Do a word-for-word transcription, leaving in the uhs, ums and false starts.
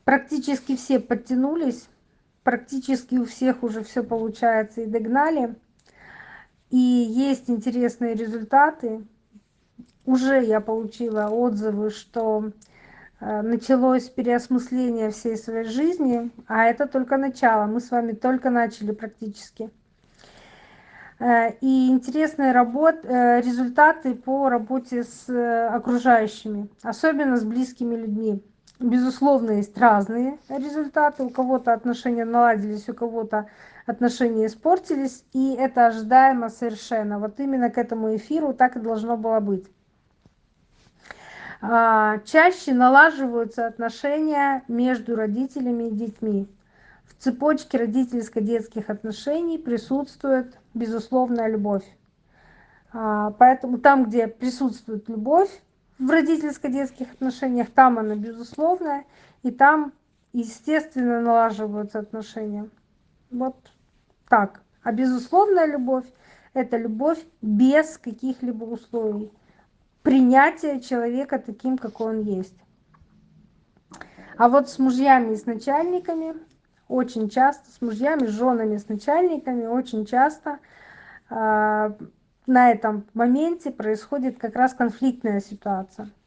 Практически все подтянулись, практически у всех уже все получается и догнали. И есть интересные результаты. Уже я получила отзывы, что э, началось переосмысление всей своей жизни, а это только начало. Мы с вами только начали практически. Э, И интересные работ, э, результаты по работе с э, окружающими, особенно с близкими людьми. Безусловно, есть разные результаты. У кого-то отношения наладились, у кого-то отношения испортились. И это ожидаемо совершенно. Вот именно к этому эфиру так и должно было быть. А, Чаще налаживаются отношения между родителями и детьми. В цепочке родительско-детских отношений присутствует безусловная любовь. А, Поэтому там, где присутствует любовь в родительско-детских отношениях, там она безусловная, и там, естественно, налаживаются отношения. Вот так. А безусловная любовь — это любовь без каких-либо условий. Принятие человека таким, какой он есть. А вот с мужьями и с начальниками очень часто, с мужьями, с женами, с начальниками очень часто а, на этом моменте происходит как раз конфликтная ситуация.